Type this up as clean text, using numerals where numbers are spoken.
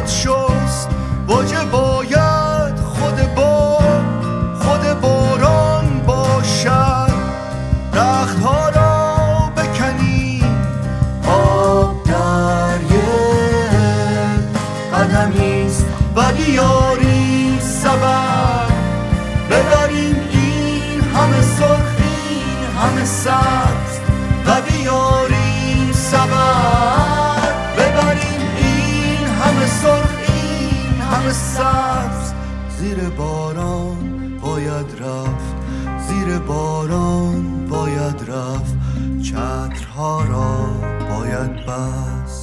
باید شست، واجه باید خود باران باشد. رختها را بکنیم آب دریه قدمیست و بیاریم سبب، ببریم این همه سرخ این همه سبز و بیاریم سبب، ببریم این همه سرخ این همه سبز. زیر باران باید رفت، زیر باران باید رفت، چترها را باید بست.